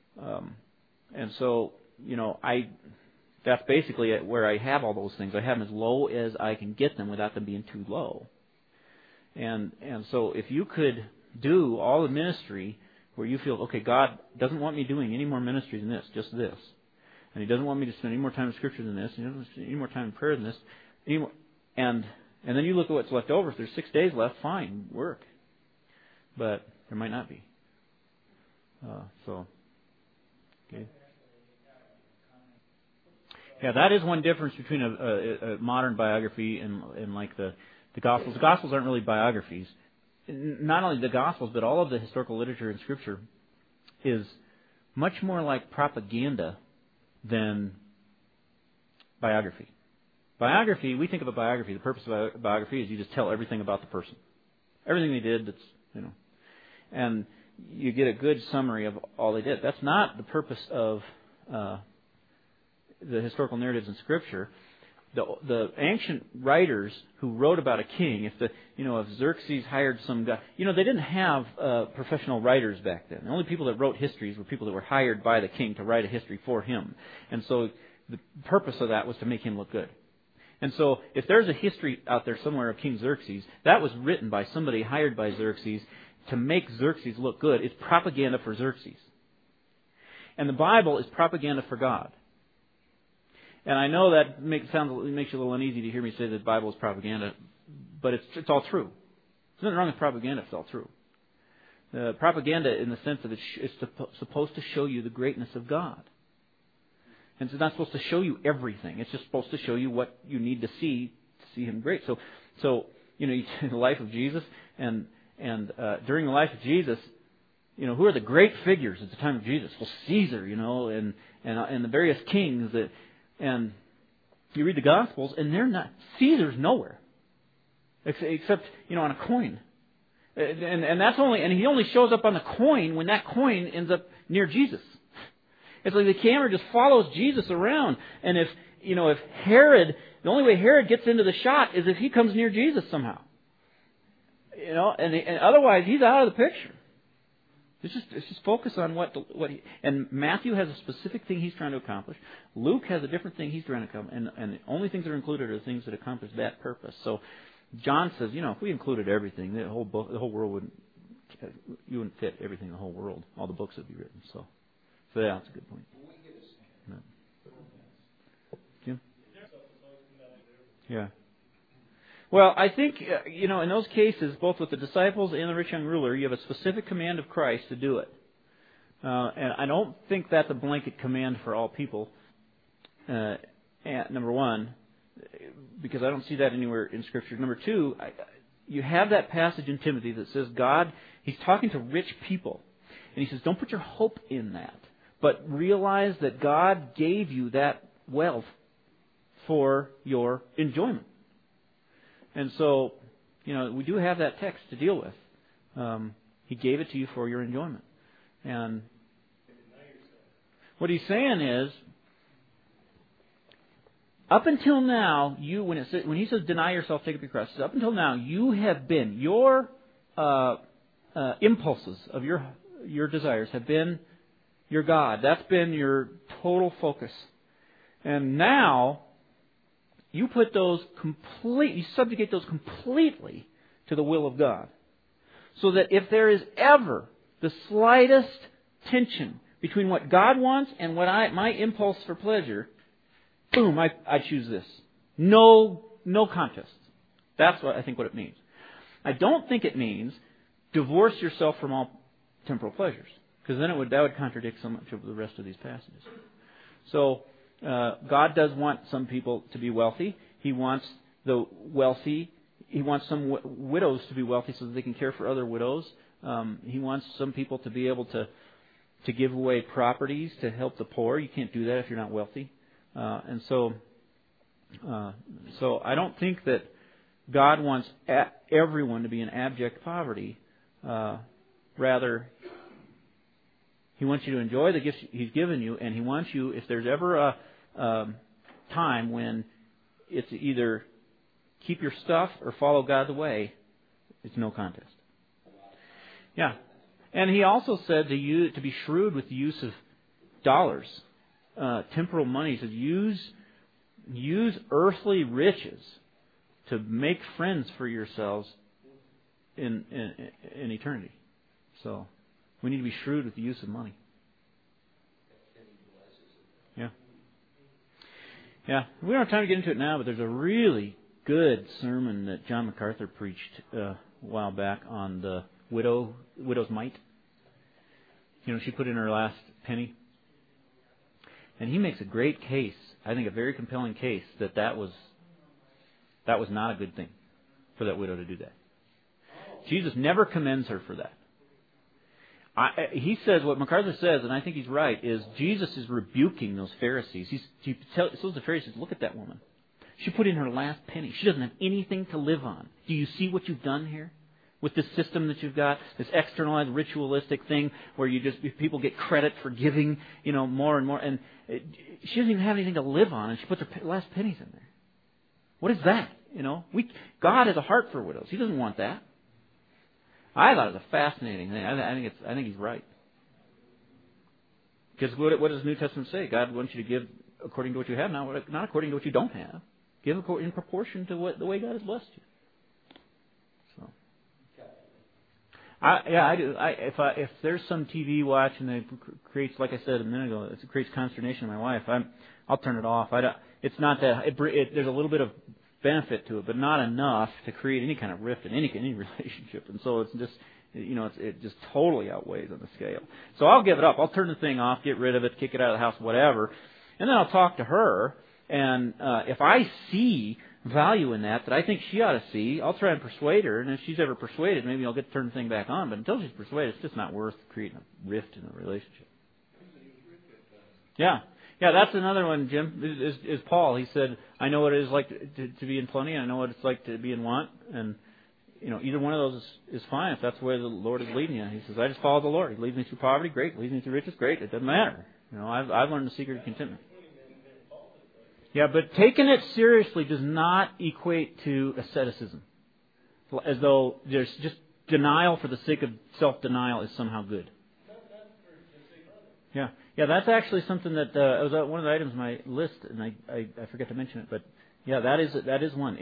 so that's basically where I have all those things. I have them as low as I can get them without them being too low. And so if you could do all the ministry where you feel, okay, God doesn't want me doing any more ministry than this, just this. And He doesn't want me to spend any more time in Scripture than this. He doesn't want me to spend any more time in prayer than this. And then you look at what's left over. If there's 6 days left, fine, work. But there might not be. Okay. Yeah, that is one difference between a modern biography and like the Gospels. The Gospels aren't really biographies. Not only the Gospels, but all of the historical literature in Scripture is much more like propaganda than biography. Biography, we think of a biography. The purpose of a biography is you just tell everything about the person. Everything they did, and you get a good summary of all they did. That's not the purpose of the historical narratives in Scripture. The ancient writers who wrote about a king, if Xerxes hired some guy, they didn't have professional writers back then. The only people that wrote histories were people that were hired by the king to write a history for him. And so the purpose of that was to make him look good. And so if there's a history out there somewhere of King Xerxes, that was written by somebody hired by Xerxes to make Xerxes look good. It's propaganda for Xerxes. And the Bible is propaganda for God. And I know that makes you a little uneasy to hear me say that the Bible is propaganda, but it's all true. There's nothing wrong with propaganda if it's all true. Propaganda in the sense that it's supposed to show you the greatness of God. And it's not supposed to show you everything. It's just supposed to show you what you need to see Him great. So you take the life of Jesus, and during the life of Jesus, who are the great figures at the time of Jesus? Well, Caesar, and the various kings that. And you read the Gospels, and they're not. Caesar's nowhere, except on a coin, and that's only. And he only shows up on the coin when that coin ends up near Jesus. It's like the camera just follows Jesus around, and if Herod, the only way Herod gets into the shot is if he comes near Jesus somehow. And otherwise he's out of the picture. It's just focus on and Matthew has a specific thing he's trying to accomplish. Luke has a different thing he's trying to accomplish, and the only things that are included are the things that accomplish that purpose. So John says, if we included everything, the whole world you wouldn't fit everything in the whole world. All the books would be written. So yeah, that's a good point. No. Jim? Yeah. Well, I think, in those cases, both with the disciples and the rich young ruler, you have a specific command of Christ to do it. And I don't think that's a blanket command for all people, number one, because I don't see that anywhere in Scripture. Number two, you have that passage in Timothy that says he's talking to rich people. And he says, don't put your hope in that, but realize that God gave you that wealth for your enjoyment. And so, we do have that text to deal with. He gave it to you for your enjoyment. And what he's saying is, up until now, when he says deny yourself, take up your cross, up until now, you have been, your impulses of your desires have been your God. That's been your total focus. And now, you subjugate those completely to the will of God. So that if there is ever the slightest tension between what God wants and what my impulse for pleasure, boom, I choose this. No contest. That's what I think what it means. I don't think it means divorce yourself from all temporal pleasures, because then that would contradict so much of the rest of these passages. So God does want some people to be wealthy. He wants He wants some widows to be wealthy so that they can care for other widows. He wants some people to be able to give away properties to help the poor. You can't do that if you're not wealthy. And so I don't think that God wants everyone to be in abject poverty. Rather, He wants you to enjoy the gifts He's given you, and He wants you, if there's ever a time when it's either keep your stuff or follow God's way, it's no contest. Yeah. And He also said to be shrewd with the use of dollars, temporal money. He says use earthly riches to make friends for yourselves in eternity. So we need to be shrewd with the use of money. Yeah. Yeah. We don't have time to get into it now, but there's a really good sermon that John MacArthur preached a while back on the widow's mite. She put in her last penny. And he makes a great case, I think a very compelling case, that was not a good thing for that widow to do that. Jesus never commends her for that. He says, what MacArthur says, and I think he's right, is Jesus is rebuking those Pharisees. He tells the Pharisees, look at that woman. She put in her last penny. She doesn't have anything to live on. Do you see what you've done here? With this system that you've got, this externalized ritualistic thing where people get credit for giving, more and more. And she doesn't even have anything to live on, and she puts her last pennies in there. What is that? God has a heart for widows. He doesn't want that. I thought it was a fascinating thing. I think he's right. Because what does the New Testament say? God wants you to give according to what you have, not according to what you don't have. Give in proportion to the way God has blessed you. So, I do. If there's some TV watching that creates, like I said a minute ago, it creates consternation in my wife, I'll turn it off. It's not that there's a little bit of benefit to it, but not enough to create any kind of rift in any relationship. And so it's just, it just totally outweighs on the scale. So I'll give it up. I'll turn the thing off, get rid of it, kick it out of the house, whatever. And then I'll talk to her. And if I see value in that I think she ought to see, I'll try and persuade her. And if she's ever persuaded, maybe I'll get to turn the thing back on. But until she's persuaded, it's just not worth creating a rift in a relationship. Yeah. Yeah, that's another one, Jim, is Paul. He said, I know what it is like to be in plenty, and I know what it's like to be in want. And, either one of those is fine if that's where the Lord is leading you. He says, I just follow the Lord. He leads me through poverty, great. He leads me through riches, great. It doesn't matter. I've learned the secret of contentment. Yeah, but taking it seriously does not equate to asceticism. As though there's just denial for the sake of self-denial is somehow good. Yeah. That's actually something that was one of the items on my list, and I forget to mention it. But yeah, that is one.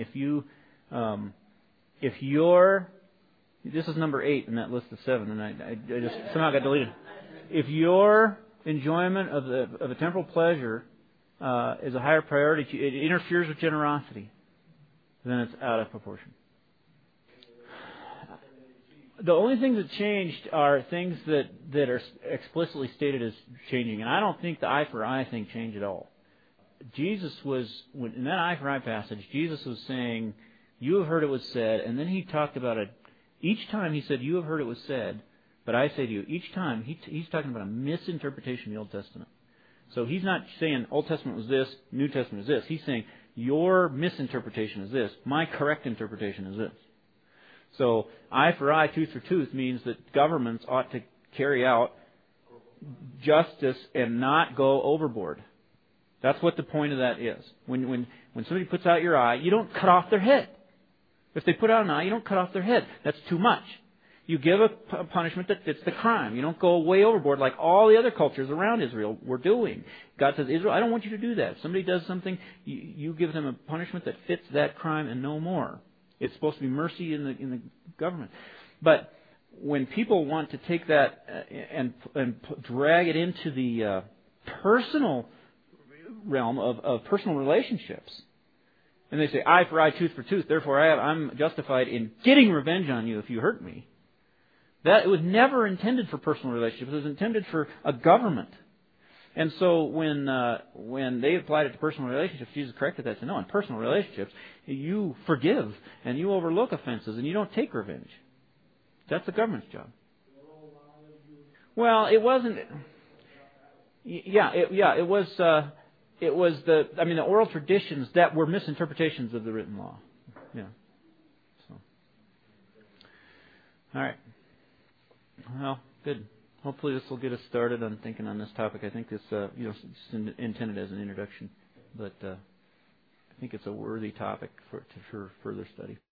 If you're, this is number 8 in that list of 7, and I just somehow got deleted. If your enjoyment of a temporal pleasure is a higher priority to you, it interferes with generosity, then it's out of proportion. The only things that changed are things that are explicitly stated as changing. And I don't think the eye for eye thing changed at all. Jesus was, in that eye for eye passage, Jesus was saying, you have heard it was said, and then he talked about it. Each time he said, you have heard it was said, but I say to you, each time he's talking about a misinterpretation of the Old Testament. So he's not saying Old Testament was this, New Testament is this. He's saying, your misinterpretation is this, my correct interpretation is this. So eye for eye, tooth for tooth means that governments ought to carry out justice and not go overboard. That's what the point of that is. When somebody puts out your eye, you don't cut off their head. If they put out an eye, you don't cut off their head. That's too much. You give a punishment that fits the crime. You don't go way overboard like all the other cultures around Israel were doing. God says, Israel, I don't want you to do that. If somebody does something, you give them a punishment that fits that crime and no more. It's supposed to be mercy in the government. But when people want to take that and drag it into the personal realm of personal relationships, and they say, eye for eye, tooth for tooth, therefore I'm justified in getting revenge on you if you hurt me. That it was never intended for personal relationships. It was intended for a government. And so when they applied it to personal relationships, Jesus corrected that. Said, no, in personal relationships, you forgive and you overlook offenses and you don't take revenge. That's the government's job. Well, it wasn't. It was the oral traditions that were misinterpretations of the written law. Yeah. So. All right. Well, good. Hopefully this will get us started on thinking on this topic. I think this, it's intended as an introduction, but I think it's a worthy topic for further study.